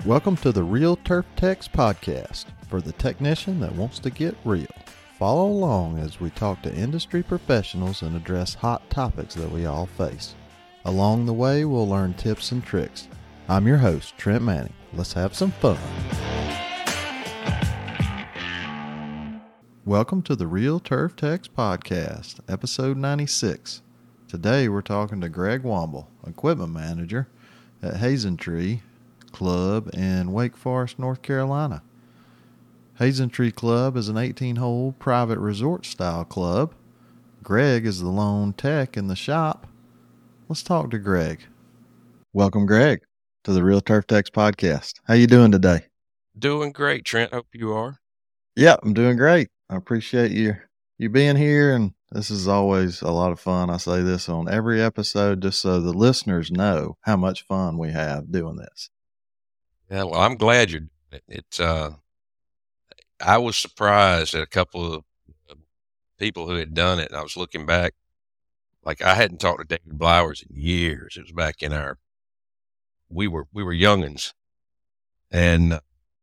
Welcome to the Real Turf Techs podcast for the technician that wants to get real. Follow along as we talk to industry professionals and address hot topics that we all face. Along the way, we'll learn tips and tricks. I'm your host, Trent Manning. Let's have some fun. Welcome to the Real Turf Techs podcast, episode 96. Today we're talking to Greg Womble, equipment manager at Hazentree Club in Wake Forest, North Carolina. Hazentree Club is an 18-hole private resort-style club. Greg is the lone tech in the shop. Let's talk to Greg. Welcome, Greg, to the Real Turf Techs podcast. How you doing today? Doing great, Trent. Hope you are. Yeah, I'm doing great. I appreciate you being here, and this is always a lot of fun. I say this on every episode just so the listeners know how much fun we have doing this. Yeah, well, I'm glad you're doing it. I was surprised at a couple of people who had done it, and I was looking back. Like, I hadn't talked to David Blowers in years. It was back in we were youngins, and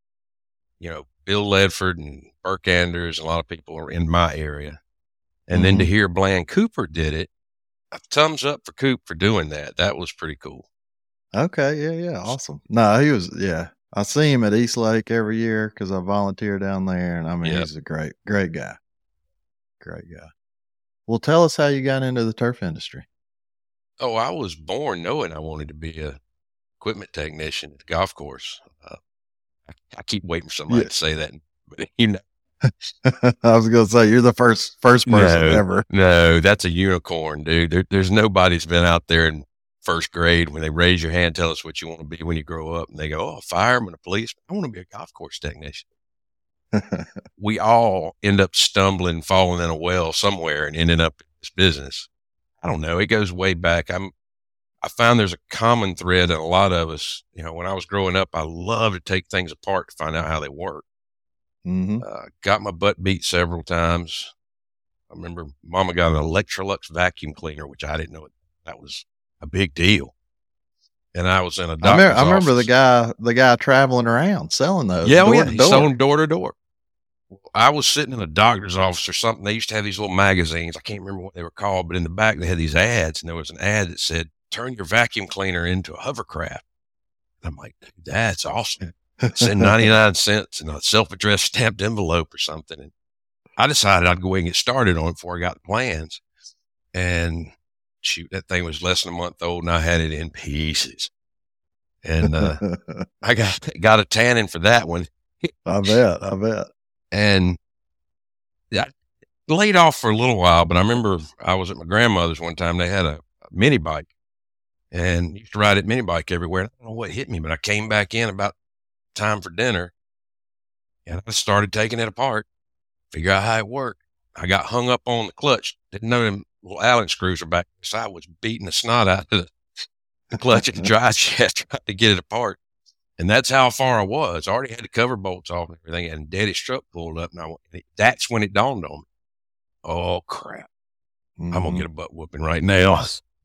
Bill Ledford and Burke Anders, a lot of people are in my area. And then to hear Bland Cooper did it, a thumbs up for Coop for doing that. That was pretty cool. Okay. Yeah. Awesome. No, he was, yeah. I see him at East Lake every year because I volunteer down there. And I mean, He's a great guy. Great guy. Well, tell us how you got into the turf industry. Oh, I was born knowing I wanted to be a equipment technician at the golf course. I keep waiting for somebody to say that, but I was going to say, you're the first person ever. No, that's a unicorn, dude. There's nobody's been out there in first grade when they raise your hand, tell us what you want to be when you grow up. And they go, oh, a fireman, a policeman. I want to be a golf course technician. We all end up stumbling, falling in a well somewhere and ending up in this business. I don't know. It goes way back. I found there's a common thread in a lot of us. When I was growing up, I loved to take things apart to find out how they work. Got my butt beat several times. I remember Mama got an Electrolux vacuum cleaner, which I didn't know that was a big deal. And I was in a doctor's office. I remember the guy traveling around selling those. Yeah, he sold them door to door. I was sitting in a doctor's office or something. They used to have these little magazines. I can't remember what they were called, but in the back they had these ads, and there was an ad that said, turn your vacuum cleaner into a hovercraft. And I'm like, dude, that's awesome. Send 99 cents in a self-addressed stamped envelope or something. And I decided I'd go ahead and get started on it before I got the plans. And shoot, that thing was less than a month old and I had it in pieces. And I got a tanning for that one. I bet. And I laid off for a little while, but I remember I was at my grandmother's one time. They had a mini bike and used to ride that mini bike everywhere. I don't know what hit me, but I came back in about time for dinner and I started taking it apart, figure out how it worked. I got hung up on the clutch. Didn't know them little Allen screws are back. So I was beating the snot out of the clutch at the dry shaft trying to get it apart. And that's how far I was. I already had the cover bolts off and everything, and Daddy's truck pulled up, and that's when it dawned on me. Oh, crap. I'm going to get a butt whooping right now.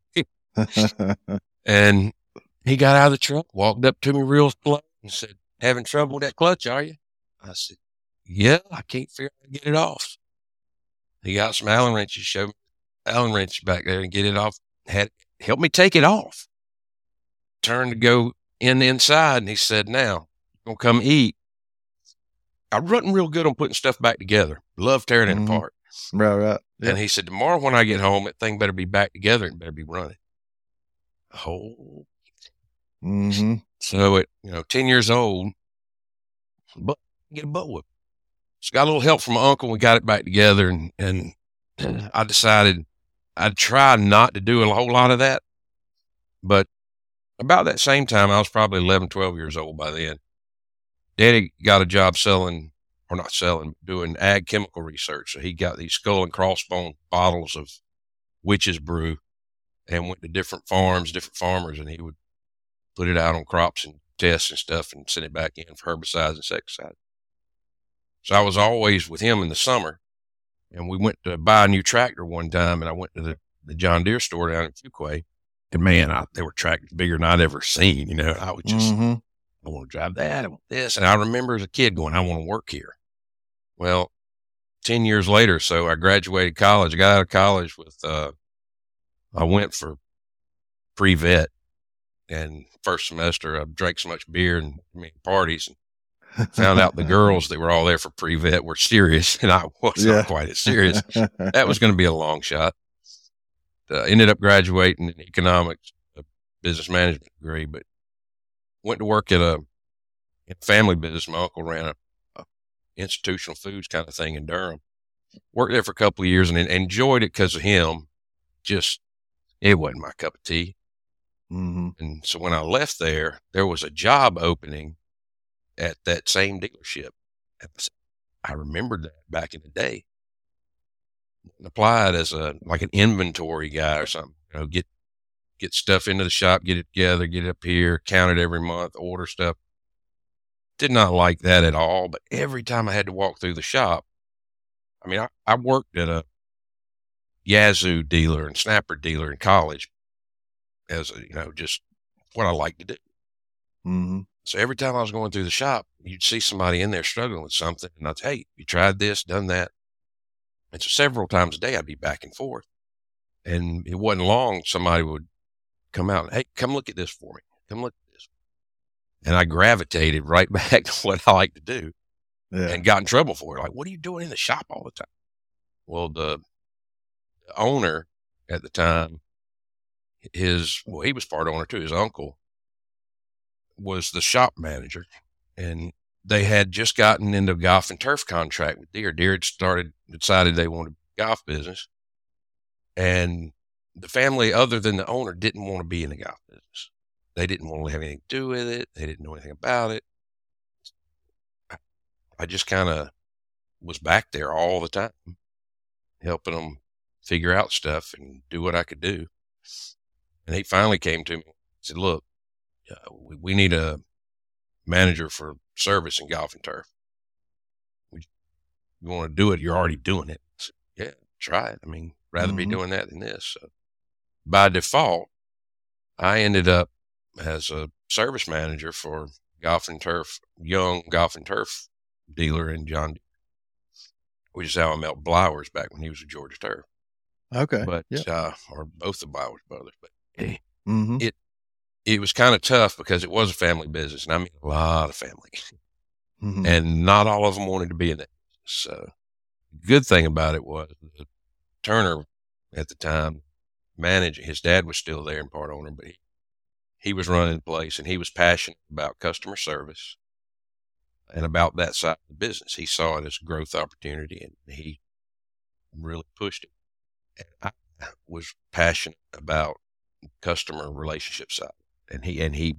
And he got out of the truck, walked up to me real slow and said, having trouble with that clutch, are you? I said, yeah, I can't figure out how to get it off. He got some Allen wrenches, showed me Allen wrench back there and get it off. Helped me take it off. Turned to go inside, and he said, now, you're going to come eat. I wasn't real good on putting stuff back together. Love tearing it apart. Right. Yeah. And he said, tomorrow when I get home, that thing better be back together and better be running. Oh. So at 10 years old, but get a butt whoop. So got a little help from my uncle. We got it back together, and I decided I'd try not to do a whole lot of that. But about that same time, I was probably 11, 12 years old by then. Daddy got a job doing ag chemical research. So he got these skull and crossbone bottles of witch's brew and went to different farms, different farmers, and he would put it out on crops and tests and stuff and send it back in for herbicides and insecticides. So I was always with him in the summer, and we went to buy a new tractor one time, and I went to the John Deere store down in Fuquay, and man, they were tractors bigger than I'd ever seen. I was just I want to drive that. I want this. And I remember as a kid going, I want to work here. Well, 10 years later, so I graduated college. I got out of college with, I went for pre-vet, and first semester I drank so much beer and parties, and found out the girls that were all there for pre-vet were serious, and I was not quite as serious. That was going to be a long shot. Ended up graduating in economics, a business management degree, but went to work at a family business. My uncle ran a institutional foods kind of thing in Durham. Worked there for a couple of years and enjoyed it because of him. Just, it wasn't my cup of tea. Mm-hmm. And so when I left there was a job opening at that same dealership. I remembered that back in the day. Applied as like an inventory guy or something, get stuff into the shop, get it together, get it up here, count it every month, order stuff. Did not like that at all. But every time I had to walk through the shop, I worked at a Yazoo dealer and Snapper dealer in college as just what I like to do. Mm-hmm. So every time I was going through the shop, you'd see somebody in there struggling with something, and I'd say, hey, you tried this, done that? And so several times a day, I'd be back and forth. And it wasn't long, somebody would come out and, hey, come look at this for me. Come look at this. And I gravitated right back to what I like to do and got in trouble for it. Like, what are you doing in the shop all the time? Well, the owner at the time, he was part owner too. His uncle was the shop manager, and they had just gotten into a golf and turf contract with Deere. Deere had decided they wanted a golf business, and the family, other than the owner, didn't want to be in the golf business. They didn't want to have anything to do with it. They didn't know anything about it. I just kind of was back there all the time, helping them figure out stuff and do what I could do. And he finally came to me and said, look, we need a manager for service in golf and turf. You want to do it? You're already doing it. I said, yeah, try it. Rather be doing that than this. So by default, I ended up as a service manager for golf and turf, young golf and turf dealer in John Deere, which is how I met Blowers back when he was at Georgia Turf. Okay. But, or both the Blowers brothers, but mm-hmm. it was kind of tough because it was a family business, and a lot of family, mm-hmm. and not all of them wanted to be in that. So the good thing about it was Turner at the time managing, his dad was still there and part owner, but he was running the place, and he was passionate about customer service and about that side of the business. He saw it as a growth opportunity, and he really pushed it. And I was passionate about customer relationship side, and he.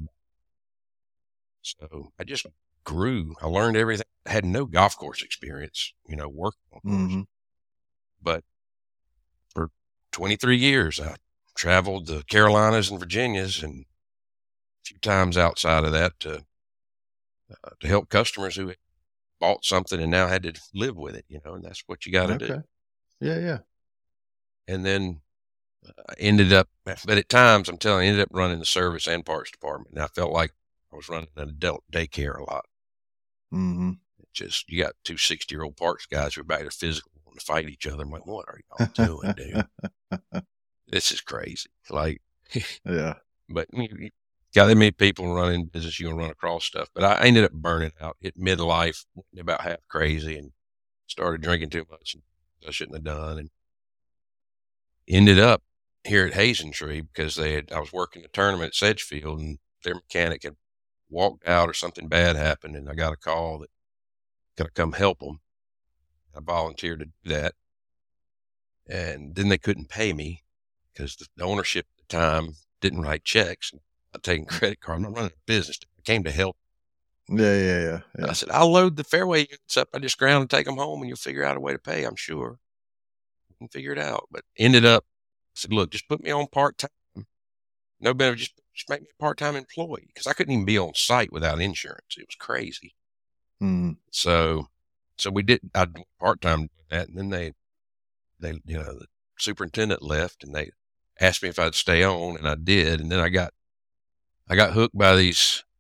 So I just grew. I learned everything. I had no golf course experience, working on course. But for 23 years, I traveled the Carolinas and Virginias, and a few times outside of that to help customers who had bought something and now had to live with it, and that's what you got to do. Yeah. And then I ended up, but at times, I'm telling you, I ended up running the service and parts department. And I felt like I was running an adult daycare a lot. Mm-hmm. Just, you got two 60-year-old parts guys who are back there physically wanting to fight each other. I'm like, what are y'all doing, dude? This is crazy. Like, yeah. But you got that many people running business, you're going to run across stuff. But I ended up burning out, hit midlife, about half crazy, and started drinking too much. I shouldn't have done. And ended up here at Hazentree because I was working a tournament at Sedgefield, and their mechanic had walked out or something bad happened, and I got a call that could I come help them. I volunteered to do that. And then they couldn't pay me because the ownership at the time didn't write checks. I'm taking credit card. I'm not running a business. I came to help. Yeah. I said, I'll load the fairway units up by this ground and take them home, and you'll figure out a way to pay, I'm sure. You can figure it out. But ended up, I said, look, just put me on part-time. No better, just make me a part-time employee, because I couldn't even be on site without insurance. It was crazy. Mm. So we did, I did part-time doing that, and then they, the superintendent left, and they asked me if I'd stay on, and I did. And then I got hooked by these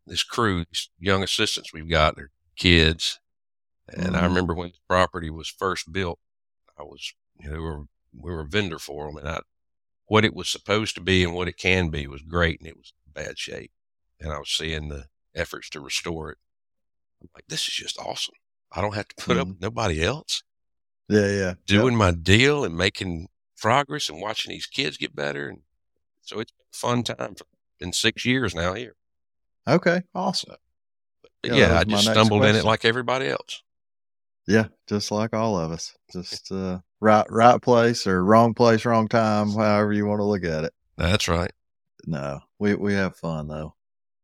this crew, these young assistants we've got, they're kids. And I remember when the property was first built, I was, we were a vendor for them, and what it was supposed to be and what it can be was great, and it was in bad shape. And I was seeing the efforts to restore it. I'm like, this is just awesome. I don't have to put up with nobody else. Yeah. Doing my deal and making progress and watching these kids get better. And so it's been a fun time. Been 6 years now here. Okay, awesome. But yeah, I just stumbled in it like everybody else. Yeah, just like all of us. Just right place or wrong place, wrong time, however you want to look at it. That's right. No, we have fun though.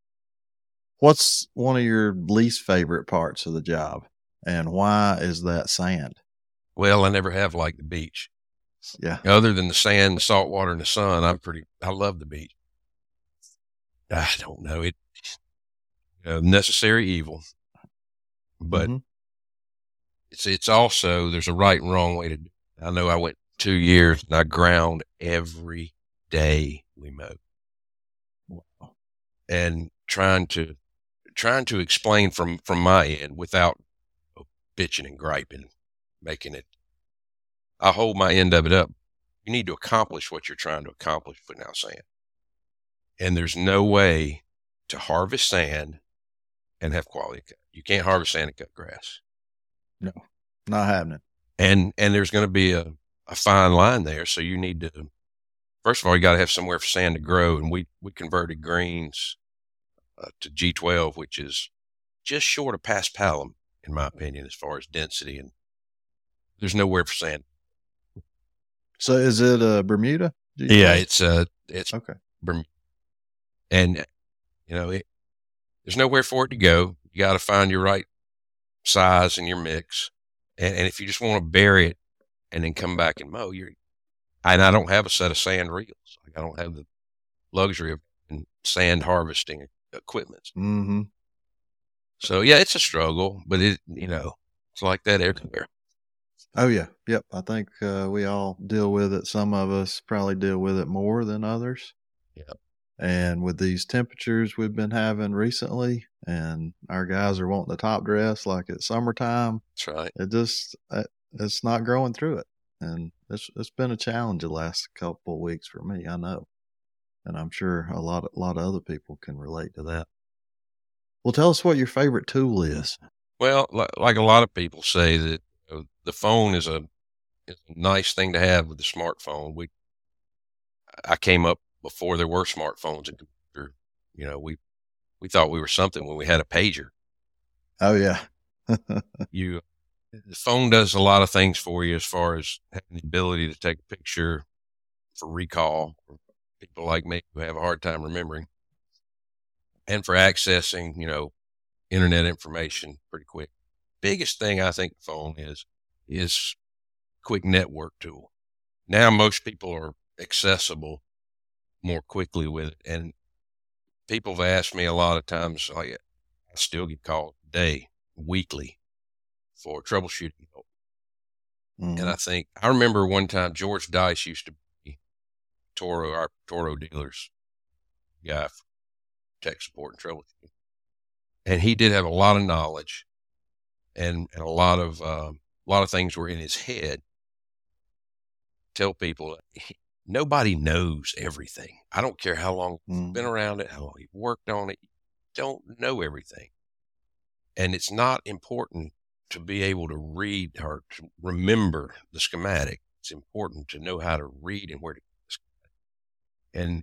What's one of your least favorite parts of the job, and why is that sand? Well, I never have liked the beach. Yeah. Other than the sand, the salt water, and the sun, I love the beach. I don't know it. Necessary evil, but it's also, there's a right and wrong way to do it. I know I went 2 years and I ground every day we mowed. Wow. And trying to explain from my end without bitching and griping, making it, I hold my end of it up. You need to accomplish what you're trying to accomplish with now sand. And there's no way to harvest sand and have quality cut. You can't harvest sand and cut grass. No, not happening. And there's going to be a fine line there. So you need to, first of all, you got to have somewhere for sand to grow. And we converted greens to G12, which is just short of paspalum, in my opinion, as far as density. And there's nowhere for sand. So is it Bermuda? Yeah, it's okay. Bermuda. And, there's nowhere for it to go. You got to find your right size and your mix. And if you just want to bury it and then come back and mow, and I don't have a set of sand reels. I don't have the luxury of sand harvesting equipment. Mm-hmm. So yeah, it's a struggle, but it's like that everywhere. Oh yeah. Yep. I think we all deal with it. Some of us probably deal with it more than others. Yeah. And with these temperatures we've been having recently, and our guys are wanting the top dress like it's summertime. That's right. It's not growing through it. And it's been a challenge the last couple of weeks for me, I know. And I'm sure a lot of other people can relate to that. Well, tell us what your favorite tool is. Well, like a lot of people say that the phone is a nice thing to have with the smartphone. I came up before there were smartphones and computer. We thought we were something when we had a pager. Oh yeah. The phone does a lot of things for you as far as having the ability to take a picture for recall for people like me who have a hard time remembering, and for accessing, internet information pretty quick. Biggest thing I think the phone is quick network tool. Now most people are accessible more quickly with it. And people have asked me a lot of times, I still get called today, weekly, for troubleshooting help. Mm-hmm. And I remember one time George Dice used to be our Toro dealers guy for tech support and troubleshooting. And he did have a lot of knowledge, and a lot of things were in his head. Tell people, nobody knows everything. I don't care how long you've been around it, how long you've worked on it. You don't know everything. And it's not important to be able to read or to remember the schematic. It's important to know how to read and where to get the schematic.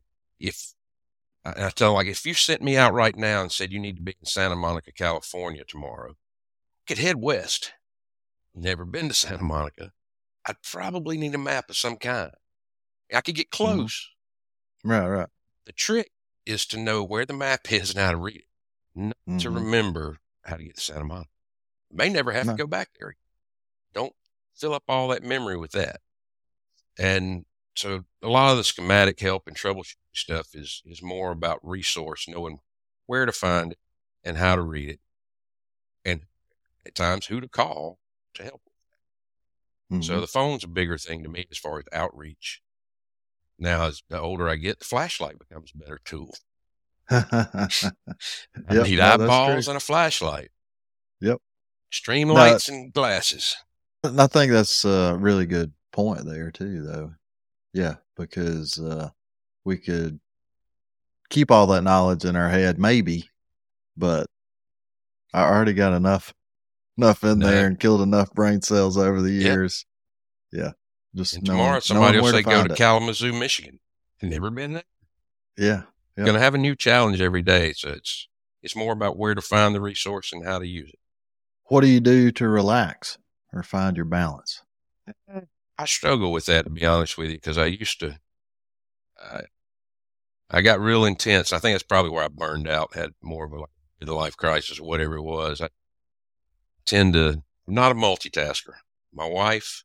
And I tell them, if you sent me out right now and said you need to be in Santa Monica, California tomorrow, I could head west. Never been to Santa Monica. I'd probably need a map of some kind. I could get close. Right. The trick is to know where the map is and how to read it, not to remember how to get to Santa Monica. You may never have to go back there. Don't fill up all that memory with that. And so a lot of the schematic help and troubleshooting stuff is more about resource, knowing where to find it and how to read it, and at times who to call to help with that. So the phone's a bigger thing to me as far as outreach. Now, as the older I get, the flashlight becomes a better tool. I Yep, need no, that's true. eyeballs and a flashlight, Yep. stream No, lights and glasses. and I think that's a really good point there too, though. Yeah, because we could keep all that knowledge in our head, maybe, but I already got enough in Nah. there and killed enough brain cells over the Yep. years. Yeah, just And tomorrow knowing somebody will where say, to go find to it. Kalamazoo, Michigan. Never been there. Yeah, yep. Going to have a new challenge every day. So it's more about where to find the resource and how to use it. What do you do to relax or find your balance? I struggle with that, to be honest with you, because I used to, I got real intense. I think that's probably where I burned out, had more of a life crisis or whatever it was. I tend to, I'm not a multitasker. My wife,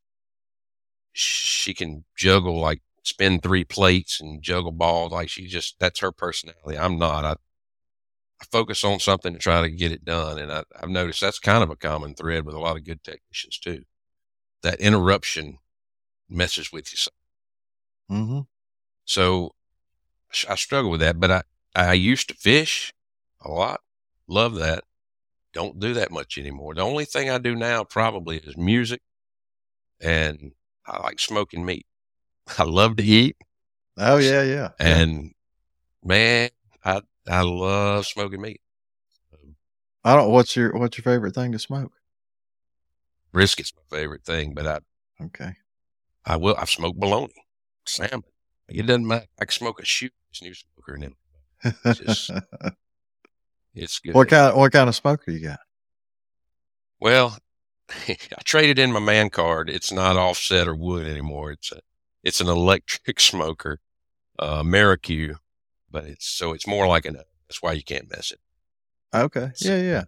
she can juggle, like spin 3 plates and juggle balls. Like that's her personality. I'm not. I focus on something to try to get it done. And I've noticed that's kind of a common thread with a lot of good technicians too. That interruption messes with you. Mm-hmm. So I struggle with that, but I used to fish a lot. Love that. Don't do that much anymore. The only thing I do now probably is music, and I like smoking meat. I love to eat. Oh yeah. And man, I love smoking meat. I don't. What's your favorite thing to smoke? Brisket's my favorite thing, but Okay. I've smoked bologna, salmon. It doesn't matter. I can smoke a shoe. This new smoker in it. It's good. What kind of smoker you got? Well, I traded in my man card. It's not offset or wood anymore. It's an electric smoker, Merrique, but it's more like that's why you can't mess it. Okay. Yeah.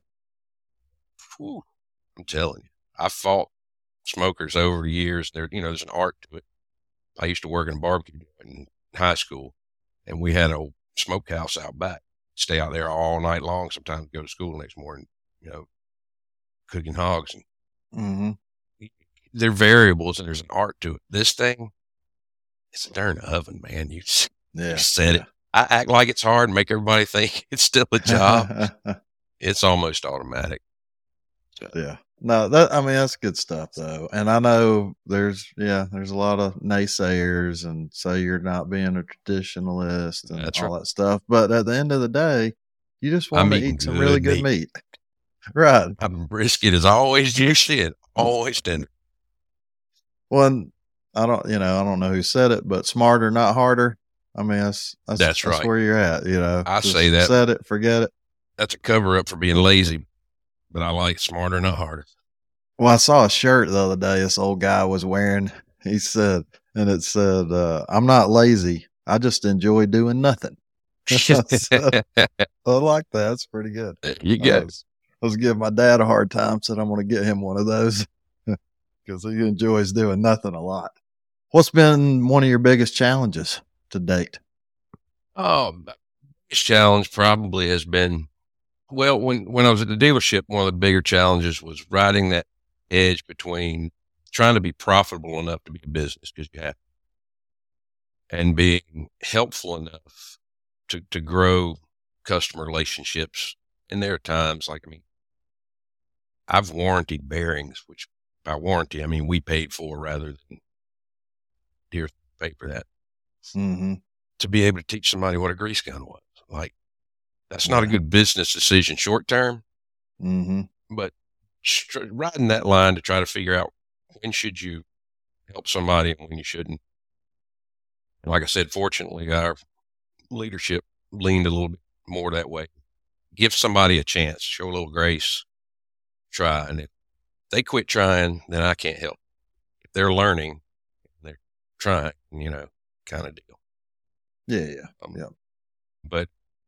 Whew, I'm telling you, I fought smokers over the years. There's an art to it. I used to work in a barbecue in high school, and we had a smokehouse out back. Stay out there all night long. Sometimes go to school the next morning, cooking hogs. And Mm-hmm. they're variables, and there's an art to it. This thing, it's a darn oven, man. You said it. I act like it's hard and make everybody think it's still a job. It's almost automatic. So. Yeah. No, that's good stuff though. And I know there's a lot of naysayers and say you're not being a traditionalist and That's all right. that stuff. But at the end of the day, you just want to eat some really good meat. Right. Brisket is always juicy and always tender. Well, I don't know who said it, but smarter, not harder. I mean, that's right. where you're at, I say that. Said it, forget it. That's a cover up for being lazy, but I like smarter, not harder. Well, I saw a shirt the other day this old guy was wearing. It said, I'm not lazy. I just enjoy doing nothing. So, I like that. That's pretty good. You get it. I was giving my dad a hard time, said I'm going to get him one of those because he enjoys doing nothing a lot. What's been one of your biggest challenges to date? Oh, biggest challenge probably has been, well, when I was at the dealership, one of the bigger challenges was riding that edge between trying to be profitable enough to be a business, because you have, and being helpful enough to grow customer relationships. And there are times I've warrantied bearings, which by warranty, I mean, we paid for rather than Deere paid for that. Mm-hmm. To be able to teach somebody what a grease gun was. That's not a good business decision short term, mm-hmm. but riding that line to try to figure out when should you help somebody and when you shouldn't. And like I said, fortunately, our leadership leaned a little bit more that way. Give somebody a chance, show a little grace, try. And if they quit trying, then I can't help. If they're learning, they're trying, kind of deal. Yeah. But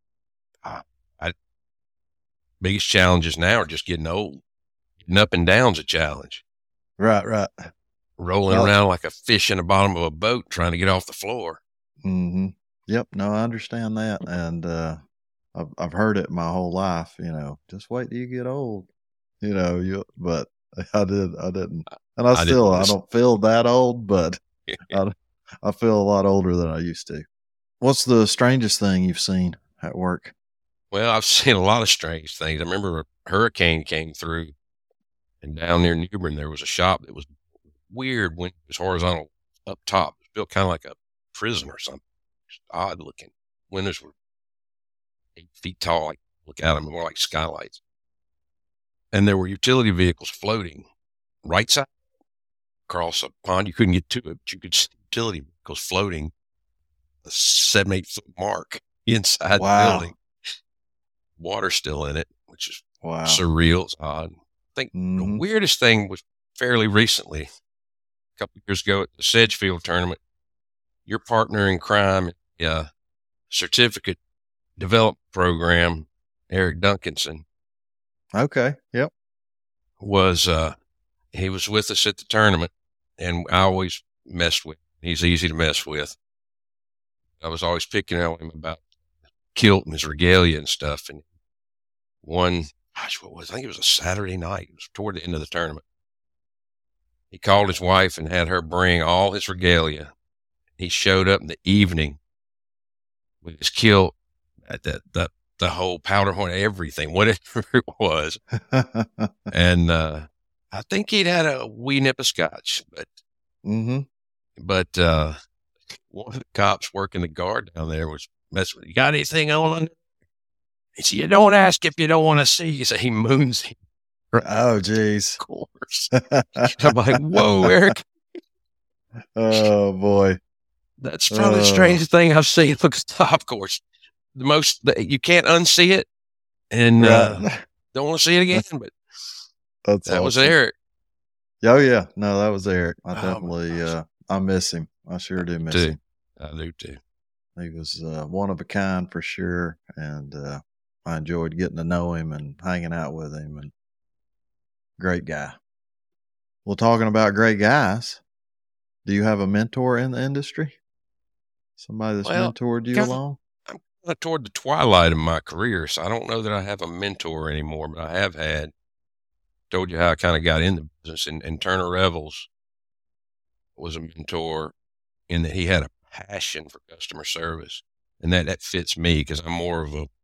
biggest challenges now are just getting old. Getting up and down's a challenge. Right. Rolling around like a fish in the bottom of a boat trying to get off the floor. Mm-hmm. Yep. No, I understand that. And I've heard it my whole life, just wait till you get old, but I didn't. And I don't feel that old, but I feel a lot older than I used to. What's the strangest thing you've seen at work? Well, I've seen a lot of strange things. I remember a hurricane came through, and down near New Bern, there was a shop that was weird when it was horizontal up top. It was built kind of like a prison or something. Just odd looking. Windows were 8 feet tall. Like, look at them, more like skylights. And there were utility vehicles floating right side across a pond. You couldn't get to it, but you could see utility vehicles floating a 7-8 foot mark inside the building. Water still in it, which is surreal. It's odd. I think the weirdest thing was fairly recently, a couple of years ago at the Sedgefield tournament. Your partner in crime, certificate development program, Eric Duncanson. Okay. Yep. He was with us at the tournament, and I always messed with him. He's easy to mess with. I was always picking on him about kilt and his regalia and stuff. And I think it was a Saturday night. It was toward the end of the tournament. He called his wife and had her bring all his regalia. He showed up in the evening with his kilt, the whole powder horn, everything, whatever it was. And I think he'd had a wee nip of scotch, but one of the cops working the guard down there was messing with, you got anything on? He said, you don't ask if you don't want to see. He said, he moons him. Oh, geez. Of course. I'm like, whoa, Eric. Oh, boy. That's probably the strangest thing I've seen. Look, of course. You can't unsee it, and don't want to see it again, but that awesome. Was Eric. Oh, yeah. No, that was Eric. I definitely, I miss him. I sure do miss him. I do too. He was one of a kind for sure, and I enjoyed getting to know him and hanging out with him, and great guy. Well, talking about great guys, do you have a mentor in the industry? Somebody that's mentored you along? I'm kind of toward the twilight of my career, so I don't know that I have a mentor anymore, but I have had. Told you how I kind of got in the business, and Turner Revels was a mentor in that he had a passion for customer service, and that fits me because I'm more of a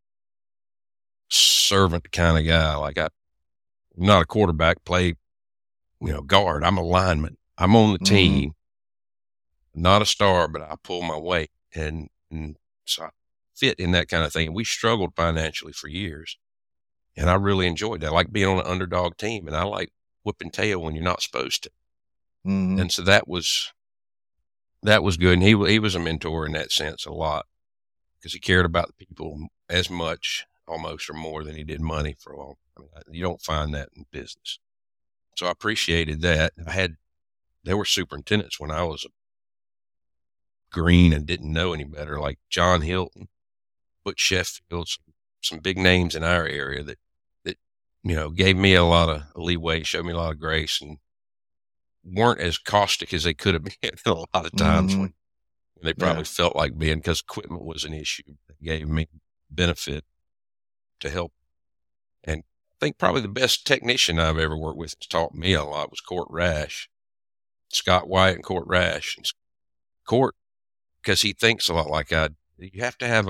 servant kind of guy. Like I'm not a quarterback, play, guard. I'm a lineman. I'm on the team, not a star, but I pull my weight, and so I fit in that kind of thing. We struggled financially for years, and I really enjoyed that. I like being on an underdog team, and I like whooping tail when you're not supposed to. And so that was good. And he was a mentor in that sense a lot because he cared about the people as much, almost, or more than he did money for a while. I mean, you don't find that in business. So I appreciated that. There were superintendents when I was green and didn't know any better, like John Hilton, Butch Sheffield, some big names in our area that gave me a lot of leeway, showed me a lot of grace, and weren't as caustic as they could have been a lot of times when they probably felt like being, because equipment was an issue. That gave me benefit to help. And I think probably the best technician I've ever worked with that's taught me a lot was Court Rash, Scott White and Court Rash. And Court, because he thinks a lot like I do, you have to have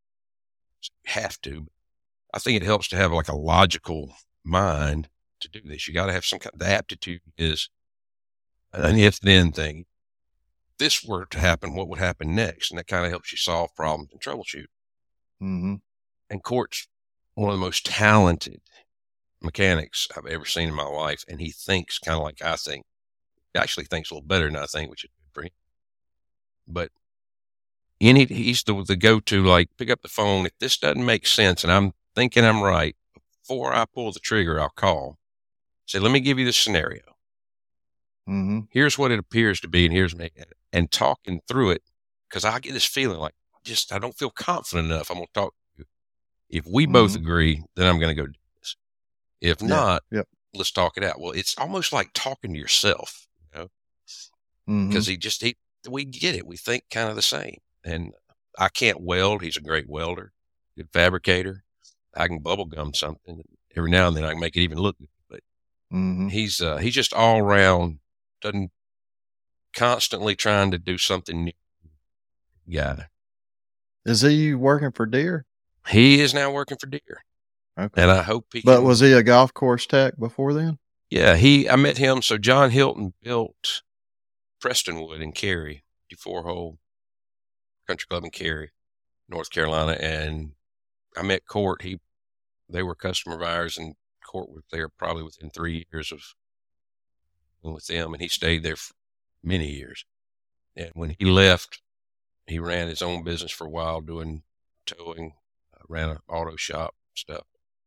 I think it helps to have like a logical mind to do this. You got to have some kind of, the aptitude is an if-then thing. If this were to happen, what would happen next? And that kind of helps you solve problems and troubleshoot. And Court's one of the most talented mechanics I've ever seen in my life. And he thinks kind of like I think. He actually thinks a little better than I think, which is good for him. But he's the go-to, like, pick up the phone. If this doesn't make sense and I'm thinking I'm right, before I pull the trigger, I'll call. Say, let me give you this scenario. Here's what it appears to be, and here's me. And talking through it, because I get this feeling like, I don't feel confident enough. I'm going to talk to you. If we both agree, then I'm going to go do this. If not, let's talk it out. Well, it's almost like talking to yourself, because we get it. We think kind of the same. And I can't weld. He's a great welder, good fabricator. I can bubble gum something. Every now and then I can make it even look good. But he's just all around, constantly trying to do something new guy. Is he working for Deere? He is now working for Deere. Okay. And I hope he But can, was he a golf course tech before then? yeah, I met him. So John Hilton built Prestonwood in Cary, 54-hole country club in Cary, North Carolina. And I met Court. They were a customer of ours, and Court was there probably within 3 years of with them. And he stayed there for many years. And when he left, he ran his own business for a while doing towing, ran an auto shop stuff.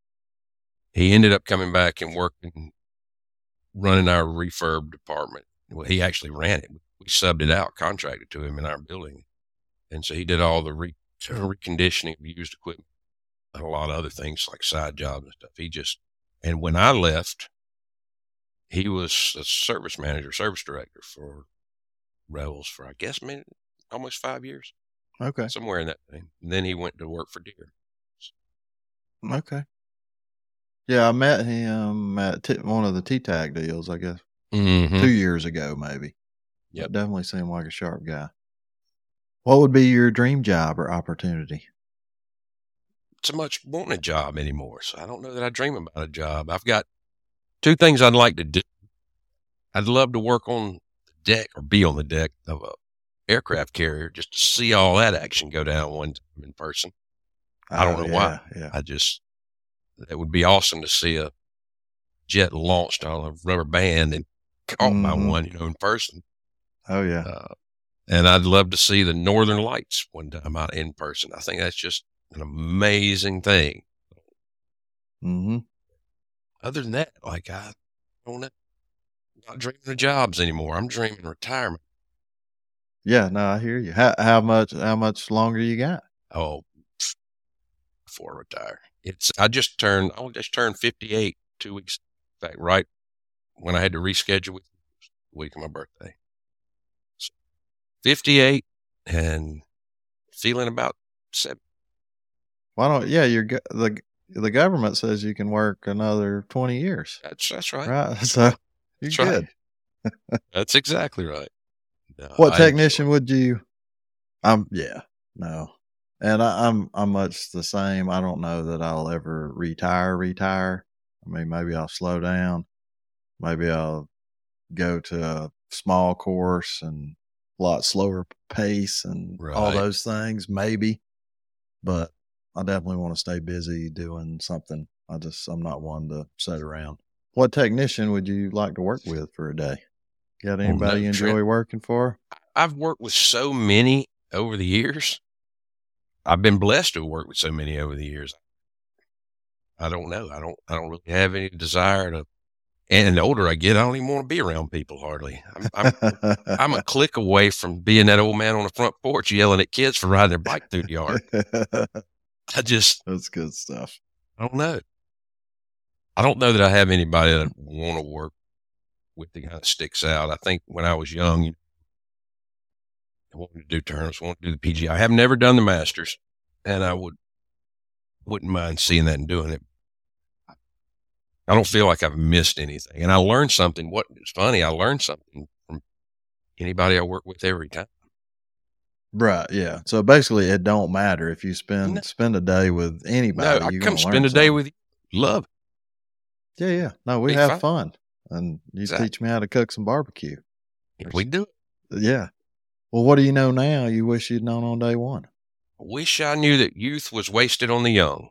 He ended up coming back and running our refurb department. Well, he actually ran it. We subbed it out, contracted to him in our building. And so he did all the reconditioning of used equipment and a lot of other things like side jobs and stuff. And when I left, he was a service director for Rebels for, I guess, almost 5 years. Okay. Somewhere in that thing. And then he went to work for Deere. Okay. Yeah, I met him at one of the T-Tag deals, I guess, 2 years ago, maybe. Yep. Definitely seemed like a sharp guy. What would be your dream job or opportunity? So much want a job anymore, so I don't know that I dream about a job. I've got 2 things I'd like to do. I'd love to work on the deck or be on the deck of a aircraft carrier just to see all that action go down one time in person. I don't know why. Yeah. That would be awesome to see a jet launched on a rubber band and caught by one, in person. Oh, yeah. And I'd love to see the Northern Lights one time out in person. I think that's just an amazing thing. Mm-hmm. Other than that, I don't know. I'm not dreaming of jobs anymore. I'm dreaming retirement. Yeah, no, I hear you. How much longer you got? Oh, before I retire. I just turned 58 2 weeks. In fact, right when I had to reschedule with the week of my birthday. So 58 and feeling about 7. Why don't? Yeah, the government says you can work another 20 years. That's right. Right. So you're good. Right. That's exactly right. No, what technician would you? No. And I'm much the same. I don't know that I'll ever retire. I mean, maybe I'll slow down. Maybe I'll go to a small course and a lot slower pace and all those things, maybe. But I definitely want to stay busy doing something. I'm not one to sit around. What technician would you like to work with for a day? Got anybody you enjoy working for? I've worked with so many over the years. I've been blessed to work with so many over the years. I don't know. I don't really have any desire to. And the older I get, I don't even want to be around people hardly. I'm a click away from being that old man on the front porch yelling at kids for riding their bike through the yard. That's good stuff. I don't know. I don't know that I have anybody that I want to work with that kind of sticks out. I think when I was young, I wanted to do tournaments, wanted to do the PGA. I have never done the Masters, and I wouldn't mind seeing that and doing it. I don't feel like I've missed anything. And I learned something. It's funny, I learned something from anybody I work with every time. Right, yeah. So basically it don't matter if you spend a day with anybody. No, I come spend a day with you. Love it. Yeah. No, we have fun. And you teach me how to cook some barbecue. We do it. Yeah. Well, what do you know now you wish you'd known on day one? I wish I knew that youth was wasted on the young.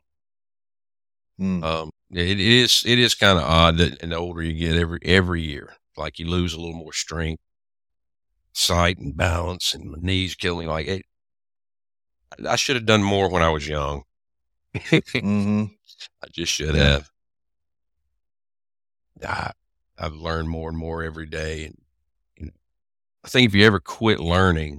It is kind of odd that the older you get every year, like you lose a little more strength, sight and balance, and my knees kill me. Like I should have done more when I was young. I just should have. I've learned more and more every day, and I think if you ever quit learning,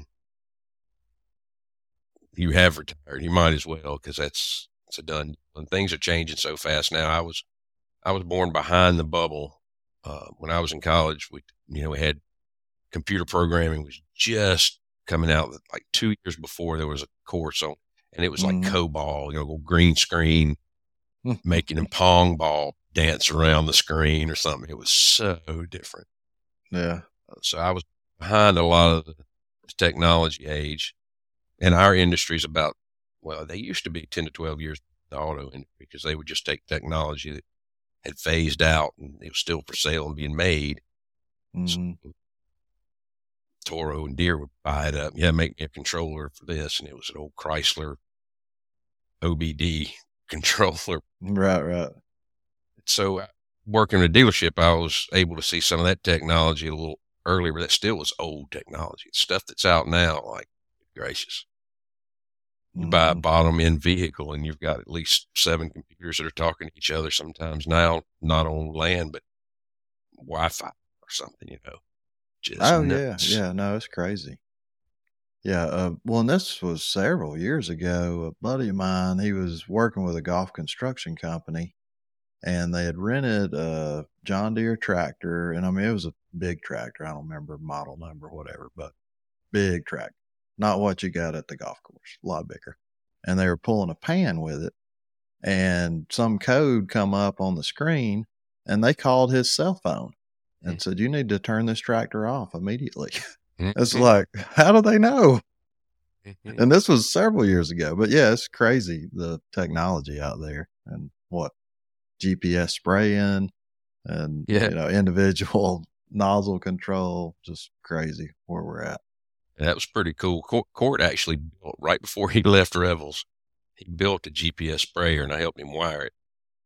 you have retired. You might as well, because it's a done. And things are changing so fast now. I was born behind the bubble. When I was in college, we had computer programming was just coming out. Like 2 years before, there was a course on, and it was like COBOL, green screen, making a pong ball dance around the screen or something. It was so different. Yeah. So I was behind a lot of the technology age, and our industry is about well, they used to be 10 to 12 years in the auto industry because they would just take technology that had phased out and it was still for sale and being made. Mm-hmm. So Toro and Deere would buy it up. Yeah, make me a controller for this. And it was an old Chrysler OBD controller. Right. So working in a dealership, I was able to see some of that technology a little earlier, but that still was old technology. Stuff that's out now, like, gracious. You buy a bottom end vehicle and you've got at least 7 computers that are talking to each other sometimes now, not on land, but Wi-Fi or something, just nuts. Yeah. No, it's crazy. Yeah. Well, and this was several years ago. A buddy of mine, he was working with a golf construction company, and they had rented a John Deere tractor. And I mean, it was a big tractor. I don't remember model number, whatever, but big tractor. Not what you got at the golf course, a lot bigger. And they were pulling a pan with it, and some code come up on the screen, and they called his cell phone and said, "You need to turn this tractor off immediately." It's like, how do they know? And this was several years ago, but yeah, it's crazy, the technology out there, and what GPS spraying and individual nozzle control, just crazy where we're at. That was pretty cool. Court actually built, right before he left Revels, he built a GPS sprayer, and I helped him wire it.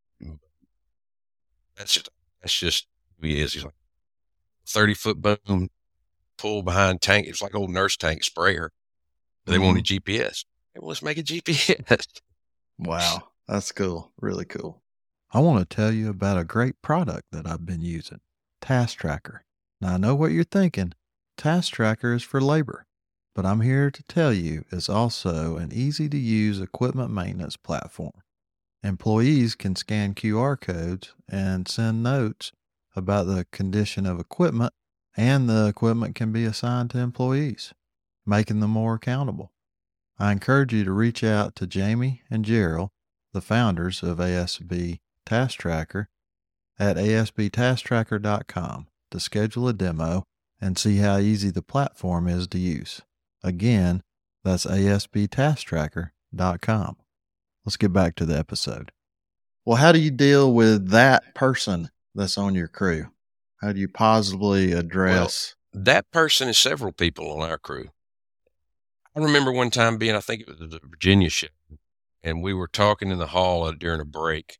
That's just who he is. He's like 30-foot boom, pull behind tank. It's like old nurse tank sprayer. They wanted GPS. Hey, well, let's make a GPS. Wow, that's cool. Really cool. I want to tell you about a great product that I've been using, Task Tracker. Now, I know what you're thinking. Task Tracker is for labor, but I'm here to tell you it's also an easy-to-use equipment maintenance platform. Employees can scan QR codes and send notes about the condition of equipment, and the equipment can be assigned to employees, making them more accountable. I encourage you to reach out to Jamie and Gerald, the founders of ASB Task Tracker, at asbtasktracker.com to schedule a demo and see how easy the platform is to use. Again, that's asbtasktracker.com. Let's get back to the episode. Well, how do you deal with that person that's on your crew? How do you positively address? Well, that person is several people on our crew. I remember one time I think it was the Virginia show, and we were talking in the hall during a break,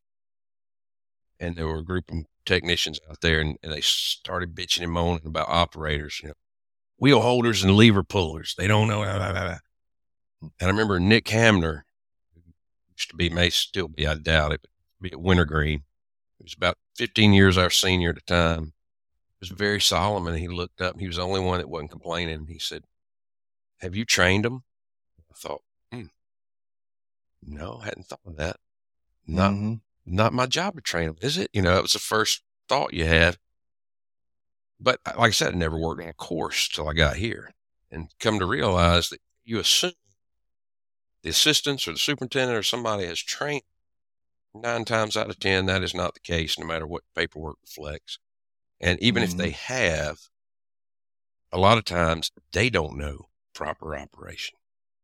and there were a group of technicians out there, and they started bitching and moaning about operators, wheel holders and lever pullers. They don't know. And I remember Nick Hamner, who used to be, may still be, I doubt it, but be at Wintergreen. He was about 15 years our senior at the time. He was very solemn, and he looked up. He was the only one that wasn't complaining. He said, "Have you trained them?" I thought, no, I hadn't thought of that. Not my job to train them, is it? It was the first thought you had. But like I said, I never worked on a course till I got here, and come to realize that you assume the assistants or the superintendent or somebody has trained. 9 times out of 10, that is not the case, no matter what paperwork reflects. And even if they have, a lot of times they don't know proper operation.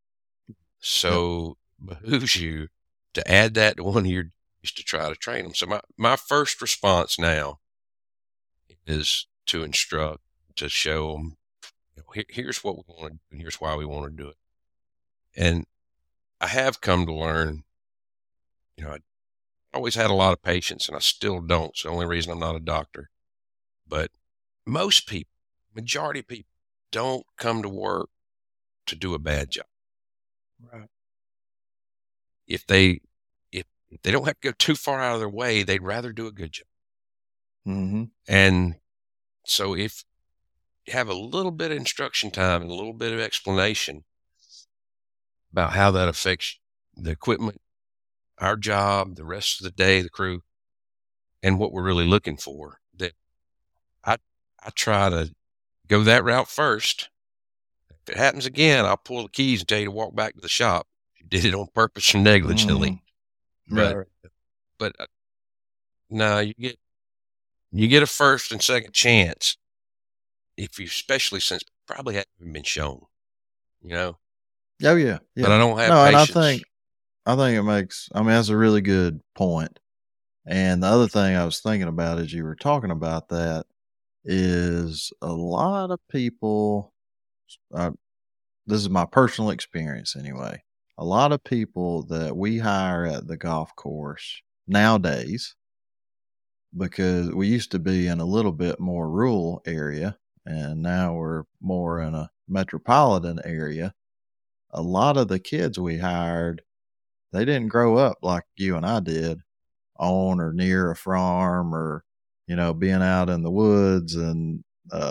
So it behooves you to add that to one of your duties to try to train them. So my first response now is to instruct, to show them, here's what we want to do, and here's why we want to do it. And I have come to learn, I always had a lot of patience, and I still don't. It's the only reason I'm not a doctor. But most people, majority of people, don't come to work to do a bad job. Right. If they don't have to go too far out of their way, they'd rather do a good job. And so if you have a little bit of instruction time and a little bit of explanation about how that affects the equipment, our job, the rest of the day, the crew, and what we're really looking for, that I try to go that route first. If it happens again, I'll pull the keys and tell you to walk back to the shop. You did it on purpose or negligently. But no, you get a first and second chance, especially since it probably hasn't been shown, Oh yeah. But I don't have patience. And I think I think it makes, I mean, that's a really good point. And the other thing I was thinking about as you were talking about that is a lot of people, uh, this is my personal experience anyway. A lot of people that we hire at the golf course nowadays, because we used to be in a little bit more rural area and now we're more in a metropolitan area. A lot of the kids we hired, they didn't grow up like you and I did on or near a farm or, being out in the woods. And,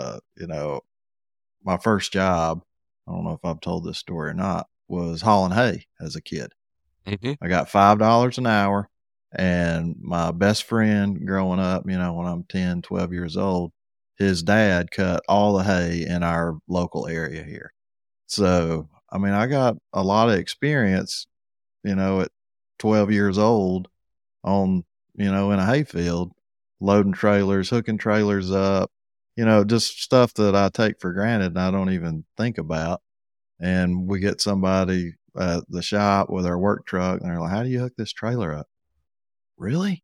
my first job, I don't know if I've told this story or not, was hauling hay as a kid. Mm-hmm. I got $5 an hour. And my best friend growing up, when I'm 10, 12 years old, his dad cut all the hay in our local area here. So, I mean, I got a lot of experience, at 12 years old on, in a hayfield, loading trailers, hooking trailers up, just stuff that I take for granted and I don't even think about. And we get somebody at the shop with our work truck and they're like, how do you hook this trailer up? Really?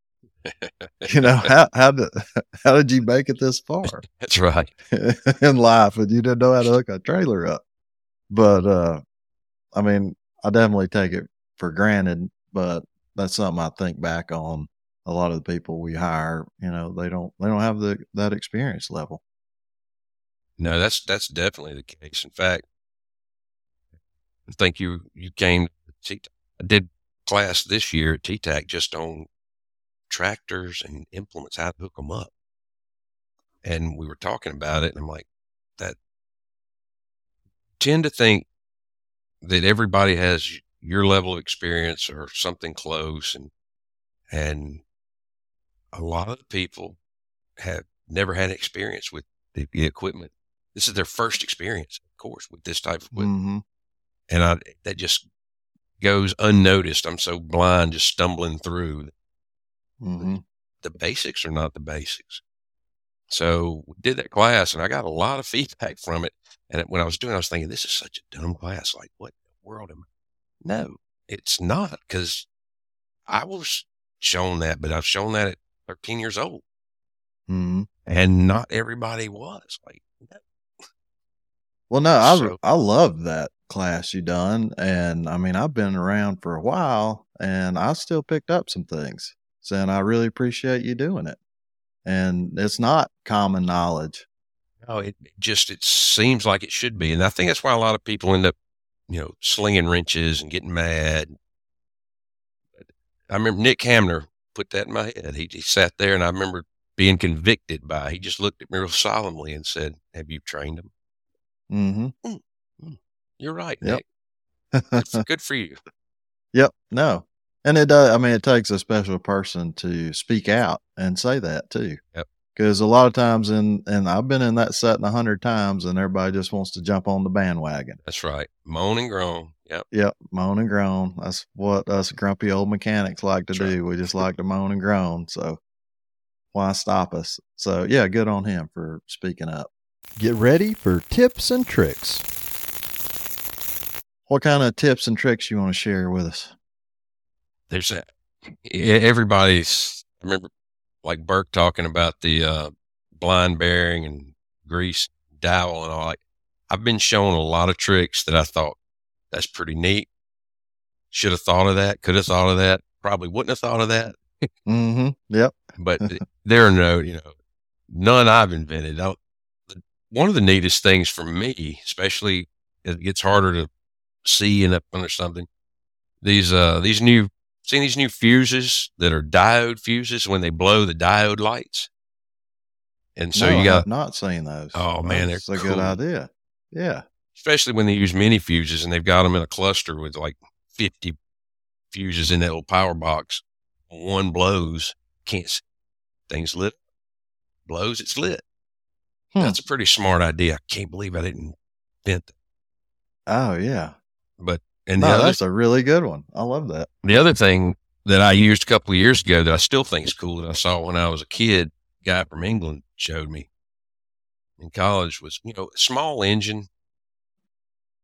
How did you make it this far? That's right. In life, and you didn't know how to hook a trailer up. But I mean, I definitely take it for granted, but that's something I think back on. A lot of the people we hire, they don't have that experience level. No, that's definitely the case. In fact, I think you came to I did class this year at TTAC just on tractors and implements, how to hook them up. And we were talking about it, and I'm like, that tend to think that everybody has your level of experience or something close, and a lot of the people have never had experience with the equipment. This is their first experience, of course, with this type of equipment. Mm-hmm. And that just goes unnoticed. I'm so blind just stumbling through. Mm-hmm. The basics are not the basics. So we did that class and I got a lot of feedback from it. And when I was doing it, I was thinking, this is such a dumb class. Like, what in the world am I? No, it's not, because I was shown that, but I've shown that at 13 years old. Mm-hmm. And not everybody was like, no. Well, no, I love that class you done. And I mean, I've been around for a while and I still picked up some things. So, and I really appreciate you doing it. And it's not common knowledge. No, it seems like it should be. And I think that's why a lot of people end up, slinging wrenches and getting mad. I remember Nick Hamner put that in my head. He sat there and I remember being convicted by, he just looked at me real solemnly and said, have you trained him? Mm-hmm. You're right, Yep. Nick. Good for you. Yep. No. And it does. I mean, it takes a special person to speak out and say that too. Yep. Because a lot of times, and I've been in that setting 100 times, and everybody just wants to jump on the bandwagon. That's right. Moan and groan. Yep. Yep. Moan and groan. That's what us grumpy old mechanics like to do. We just like to moan and groan. So why stop us? So yeah, good on him for speaking up. Get ready for tips and tricks. What kind of tips and tricks you want to share with us? There's everybody's, I remember like Burke talking about the blind bearing and grease dowel and all. I've been shown a lot of tricks that I thought, that's pretty neat. Should have thought of that. Could have thought of that. Probably wouldn't have thought of that. Mm-hmm. Yep. But there are none I've invented. One of the neatest things for me, especially as it gets harder to see and up under something, these new fuses that are diode fuses when they blow the diode lights. And so I have not seen those. Oh man, that's they're a cool. good idea. Yeah. Especially when they use mini fuses and they've got them in a cluster with like 50 fuses in that little power box. One blows, can't see. Things lit. Blows, it's lit. That's a pretty smart idea. I can't believe I didn't invent that. Oh yeah. That's a really good one. I love that. The other thing that I used a couple of years ago that I still think is cool that I saw when I was a kid, a guy from England showed me in college was, a small engine,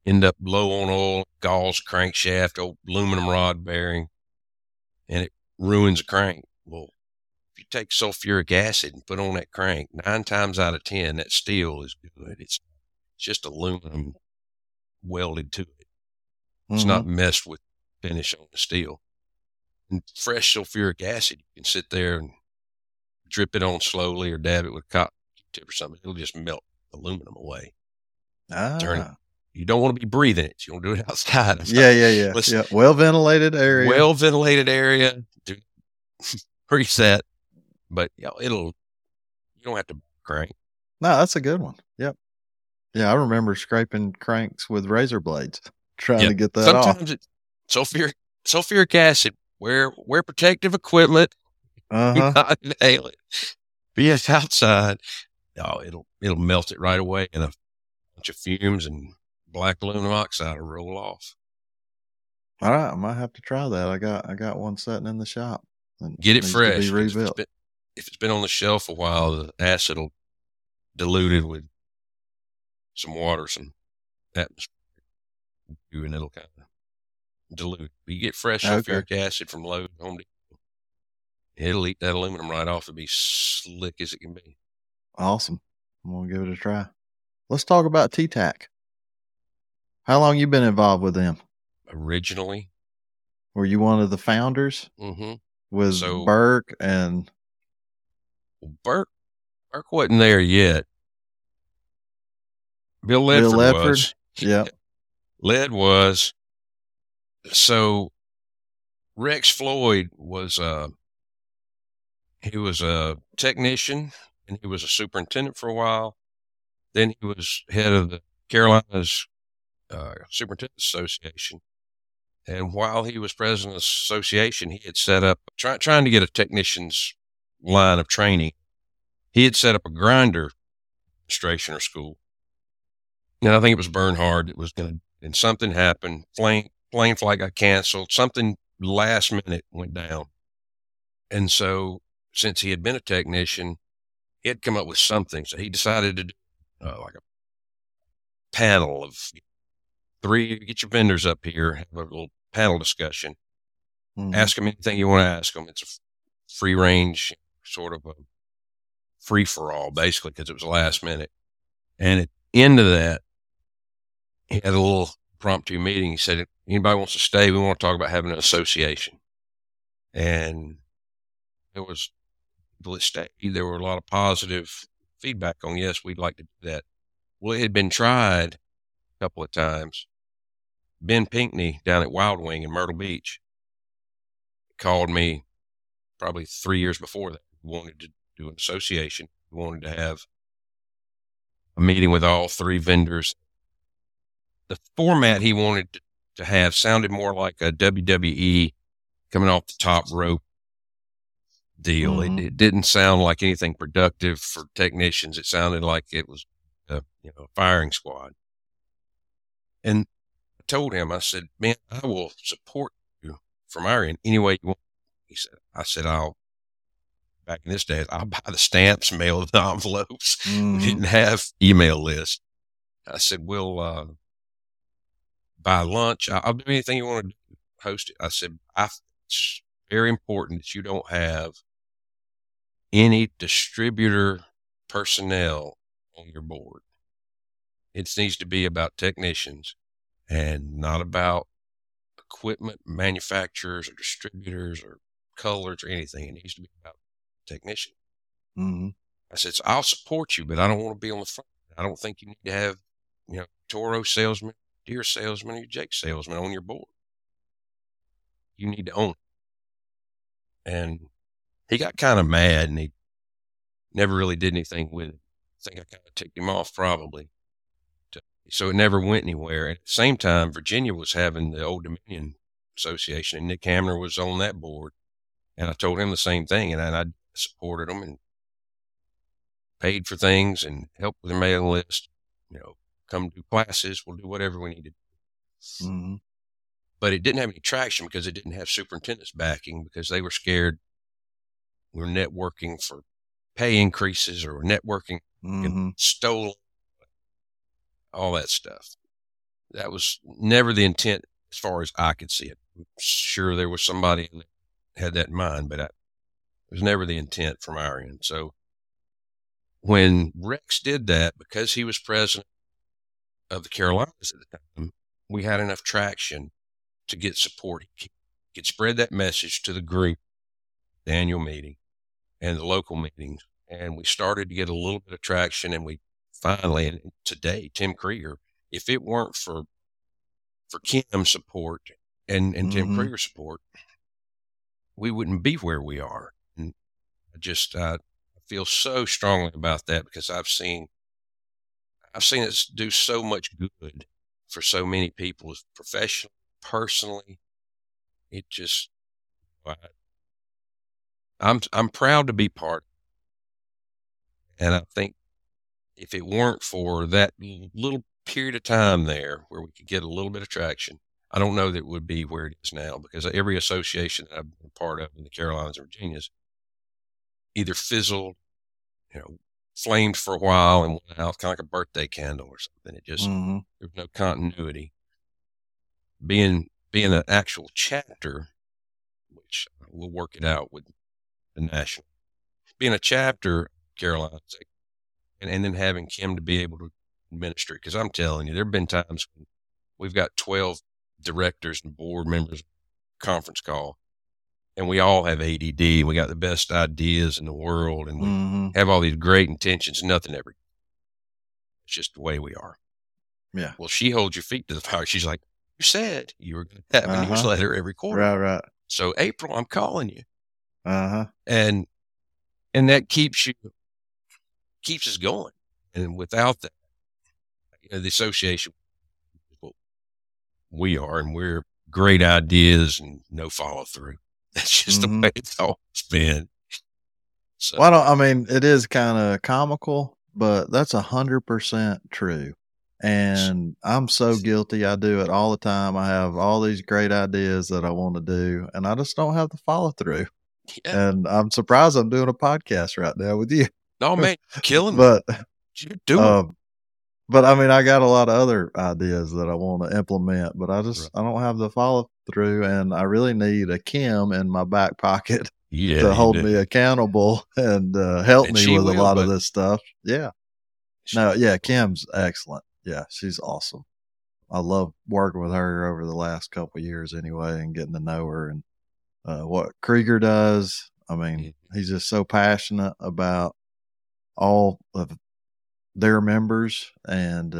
end up low on oil, galls crankshaft, old aluminum rod bearing, and it ruins a crank. Well, if you take sulfuric acid and put on that crank, 9 times out of 10, that steel is good. It's just aluminum welded to it. It's not messed with finish on the steel. And fresh sulfuric acid, you can sit there and drip it on slowly or dab it with a cotton tip or something. It'll just melt aluminum away. Turn it. You don't want to be breathing it. You want to do it outside. Yeah. Well ventilated area. Well ventilated area. Do preset, but you don't have to crank. No, that's a good one. Yep. Yeah, I remember scraping cranks with razor blades, trying to get that off. Sometimes it's sulfuric acid. Wear protective equipment. Not inhale it. Be it outside. Oh, it'll melt it right away, and a bunch of fumes and black aluminum oxide will roll off. All right, I might have to try that. I got one sitting in the shop. Get it fresh. If it's been on the shelf a while, the acid will dilute it with some water, some atmosphere, and it'll kind of dilute. You get fresh sulfuric acid from Lowe's, Home Depot. It'll eat that aluminum right off. It'll be slick as it can be. Awesome. I'm going to give it a try. Let's talk about T-Tac. How long you been involved with them? Originally. Were you one of the founders? Mm-hmm. With Burke and... Burke wasn't there yet. Bill Ledford was. Yeah. Led was. So Rex Floyd was he was a technician and he was a superintendent for a while. Then he was head of the Carolinas Superintendents Association. And while he was president of the association, he had set up, trying to get a technician's line of training, he had set up a grinder demonstration or school. And I think it was Bernhard that was going to, and something happened. Plane flight got canceled. Something last minute went down. And so since he had been a technician, he had come up with something. So he decided to do like a panel of 3, get your vendors up here, have a little panel discussion. Ask them anything you want to ask them. It's a free range, sort of a free for all, basically, because it was last minute. And at the end of that, he had a little impromptu meeting. He said, anybody wants to stay, we want to talk about having an association. And there was people that stayed. There were a lot of positive feedback on, yes, we'd like to do that. Well, it had been tried a couple of times. Ben Pinkney down at Wild Wing in Myrtle Beach called me probably 3 years before that. He wanted to do an association. He wanted to have a meeting with all 3 vendors. The format he wanted to have sounded more like a WWE coming off the top rope deal. It didn't sound like anything productive for technicians. It sounded like it was a firing squad. And I told him, I said, man, I will support you from our end any way you want. I said, back in this day, I'll buy the stamps, mail the envelopes. We didn't have email lists. I said, we'll buy lunch. I'll do anything you want to do, host it. I said, it's very important that you don't have any distributor personnel on your board. It needs to be about technicians and not about equipment manufacturers or distributors or colors or anything. It needs to be about technicians. I said, so I'll support you, but I don't want to be on the front. I don't think you need to have, Toro salesman, deer salesman, or Jake salesman on your board. You need to own it. And he got kind of mad and he never really did anything with it. I think I kind of ticked him off probably. So it never went anywhere. At the same time, Virginia was having the Old Dominion Association and Nick Hamner was on that board. And I told him the same thing, and I supported them and paid for things and helped with their mailing list. Come do classes, we'll do whatever we need to do. But it didn't have any traction because it didn't have superintendents backing because they were scared we were networking for pay increases or networking stolen, all that stuff. that was never the intent as far as I could see it. I'm sure there was somebody that had that in mind, but it was never the intent from our end. So when Rex did that, because he was president of the Carolinas at the time, we had enough traction to get support. He could spread that message to the group, the annual meeting, and the local meetings. And we started to get a little bit of traction, and we finally, and today, Tim Krieger, if it weren't for Kim's support and Tim Krieger's support, we wouldn't be where we are. And I feel so strongly about that because I've seen it do so much good for so many people, professionally, personally. It just, I'm proud to be part of it. And I think if it weren't for that little period of time there where we could get a little bit of traction, I don't know that it would be where it is now, because every association that I've been a part of in the Carolinas and Virginias either fizzled, flamed for a while and went out, kind of like a birthday candle or something. It just, there's no continuity. Being an actual chapter, which we'll work it out with the national, being a chapter, Carolinas, and then having Kim to be able to administer it. Because I'm telling you, there have been times when we've got 12 directors and board members conference call, and we all have ADD. We got the best ideas in the world, and we have all these great intentions. Nothing ever. It's just the way we are. Yeah. Well, she holds your feet to the fire. She's like, you said you were going to have a newsletter every quarter. Right. So April, I'm calling you. And that keeps us going. And without that, the association, we are, and we're great ideas and no follow through. That's just the way it's always been. So, it is kind of comical, but that's 100% true. And I'm so guilty. I do it all the time. I have all these great ideas that I want to do, and I just don't have the follow through. Yeah. And I'm surprised I'm doing a podcast right now with you. No, man, killing but you're doing. But I got a lot of other ideas that I want to implement, but I don't have the follow through, and I really need a Kim in my back pocket to hold me accountable and help me with a lot of this stuff. Yeah. Kim's excellent. Yeah, she's awesome. I love working with her over the last couple of years anyway, and getting to know her and what Krieger does. He's just so passionate about all of their members, and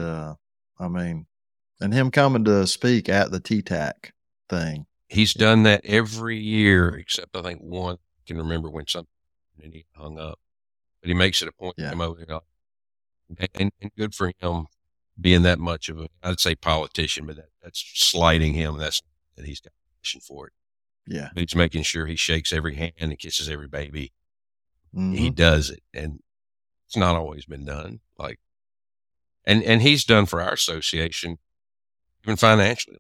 and him coming to speak at the TTAC thing. He's done that every year, except I think one. I can remember when something and he hung up, but he makes it a point to come over there. And good for him being that much of I'd say politician, but that's slighting him. That he's got passion for it. Yeah. But he's making sure he shakes every hand and kisses every baby. He does it. And it's not always been done. And he's done for our association, even financially.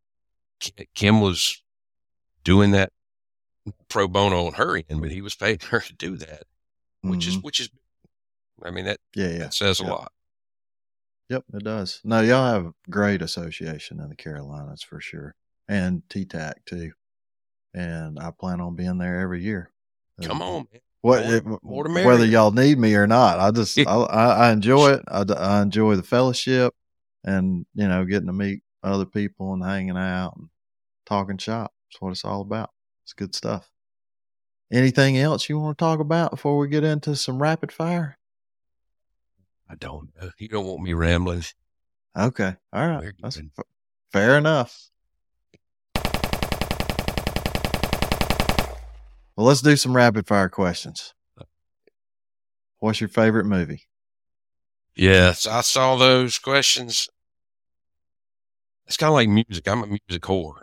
Kim was doing that pro bono on her end, but he was paying her to do that, which is, that says a lot. Yep, it does. No, y'all have a great association in the Carolinas for sure, and TTAC too. And I plan on being there every year. Come on, man. Whether y'all need me or not, I enjoy it. I enjoy the fellowship, and getting to meet other people and hanging out and talking shop. That's what it's all about. It's good stuff. Anything else you want to talk about before we get into some rapid fire? I don't know. You don't want me rambling. Okay. All right. That's fair enough. Well, let's do some rapid fire questions. What's your favorite movie? Yes, I saw those questions. It's kind of like music. I'm a music whore.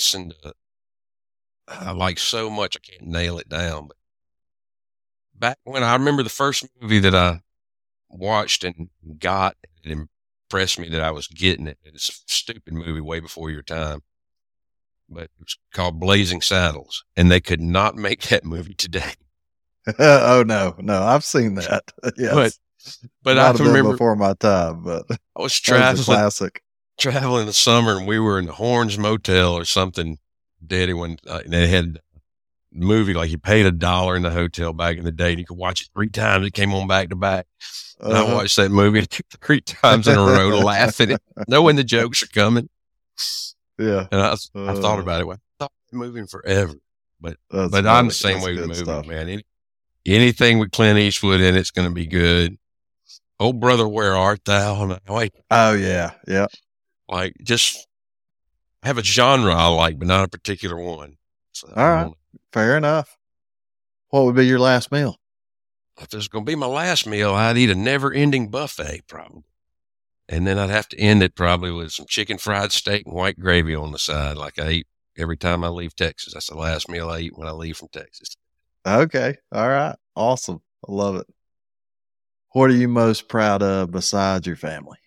I like so much I can't nail it down. But back when I remember the first movie that I watched and got, it impressed me that I was getting it. It's a stupid movie way before your time. But it was called Blazing Saddles, and they could not make that movie today. Oh no, I've seen that. Yes, but I remember before my time. But I was traveling. Classic. traveling in the summer, and we were in the Horns Motel or something. Daddy, when they had a movie, like you paid $1 in the hotel back in the day, and you could watch it 3 times. It came on back to back. And I watched that movie 3 times in a row, laughing, knowing the jokes are coming. Yeah. And I thought about it. I thought we were moving forever, but funny. I'm the same That's way with good movies, stuff. man. Anything with Clint Eastwood in it's going to be good. Oh, brother, where art thou? And Oh, yeah. Yeah. like just have a genre I like, but not a particular one. So, All right. Fair enough. What would be your last meal? if this is going to be my last meal, I'd eat a never-ending buffet probably. And then I'd have to end it probably with some chicken fried steak and white gravy on the side, like I eat every time I leave Texas. That's the last meal I eat when I leave from Texas. Okay. All right. Awesome. I love it. What are you most proud of besides your family?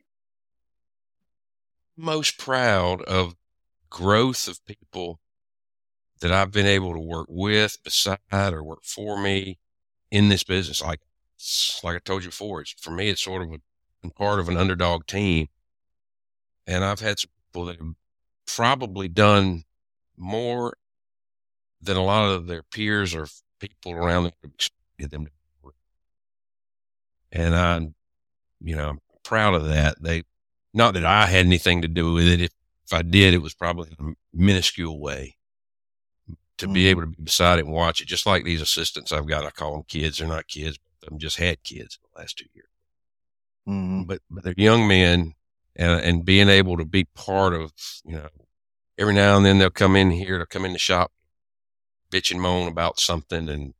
Most proud of growth of people that I've been able to work with, beside, or work for me in this business. Like I told you before, for me, it's sort of part of an underdog team. And I've had some people that have probably done more than a lot of their peers or people around them expected them to do. And I'm proud of that. Not that I had anything to do with it. If I did, it was probably in a minuscule way. To be able to be beside it and watch it, just like these assistants I've got. I call them kids. They're not kids, but they've just had kids in the last 2 years. Mm-hmm. But they're young men, and being able to be part of, every now and then they'll come in the shop, bitch and moan about something, and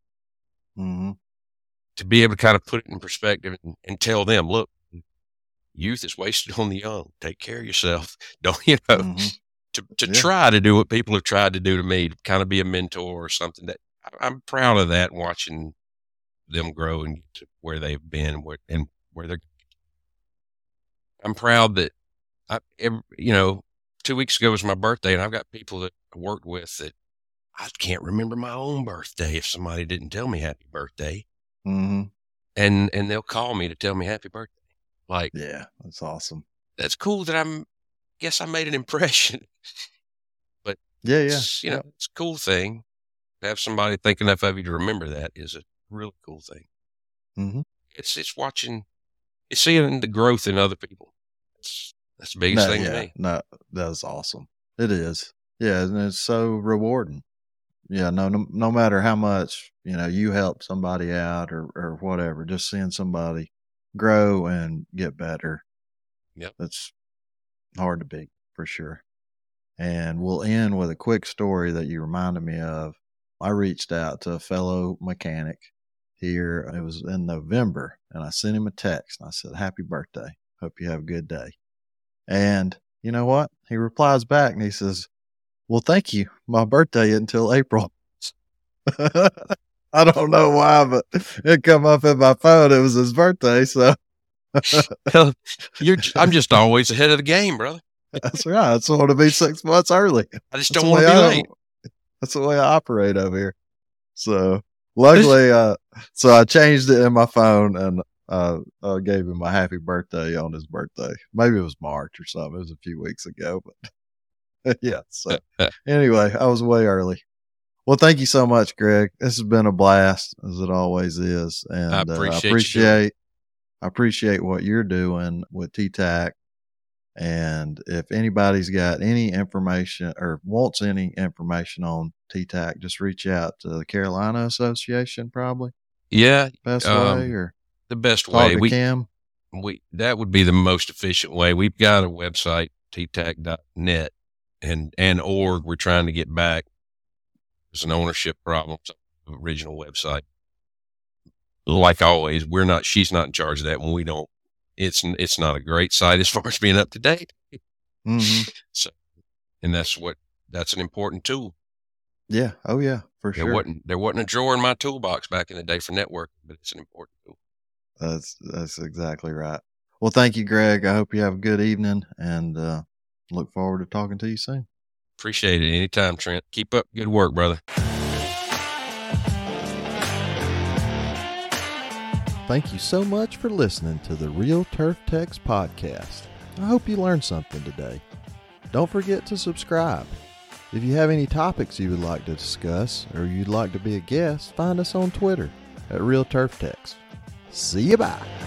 to be able to kind of put it in perspective and tell them, look, youth is wasted on the young. Take care of yourself. Don't, to try to do what people have tried to do to me, to kind of be a mentor or something. That I'm proud of that, watching them grow and get to where they've been and where they're. I'm proud that 2 weeks ago was my birthday, and I've got people that I worked with that I can't remember my own birthday if somebody didn't tell me happy birthday. Mm-hmm. And they'll call me to tell me happy birthday. Like, yeah, that's awesome. That's cool that guess I made an impression. But yeah. It's a cool thing. To have somebody think enough of you to remember that is a really cool thing. Mm-hmm. It's watching, it's seeing the growth in other people. That's the biggest thing to me. No, that's awesome. It is. Yeah, and it's so rewarding. Yeah, no matter how much, you help somebody out or whatever, just seeing somebody grow and get better. Yep. That's hard to beat for sure. And we'll end with a quick story that you reminded me of. I reached out to a fellow mechanic here. It was in November, and I sent him a text, and I said, happy birthday. Hope you have a good day. And you know what? He replies back, and he says, well, thank you. My birthday isn't until April. I don't know why, but it come up in my phone. It was his birthday, so. I'm just always ahead of the game, brother. That's right. I just want to be 6 months early. I just don't want to be late. That's the way I operate over here. So luckily, so I changed it in my phone, and I gave him a happy birthday on his birthday. Maybe it was March or something. It was a few weeks ago, but yeah. So anyway, I was way early. Well, thank you so much, Greg. This has been a blast, as it always is. And I appreciate what you're doing with T-TAC. And if anybody's got any information or wants any information on T-TAC, just reach out to the Carolina Association, probably. Yeah. Best way, or the best way. Cam. That would be the most efficient way. We've got a website, ttac.net and org. We're trying to get back. There's an ownership problem. The original website. Like always, she's not in charge of that when we don't. It's not a great site as far as being up to date. Mm-hmm. So, and that's an important tool. Yeah. Oh yeah, for sure. There wasn't a drawer in my toolbox back in the day for networking, but it's an important tool. That's exactly right. Well, thank you, Greg. I hope you have a good evening, and look forward to talking to you soon. Appreciate it. Anytime, Trent. Keep up good work, brother. Thank you so much for listening to the Real Turf Techs podcast. I hope you learned something today. Don't forget to subscribe. If you have any topics you would like to discuss or you'd like to be a guest, find us on Twitter at Real Turf Techs. See you bye.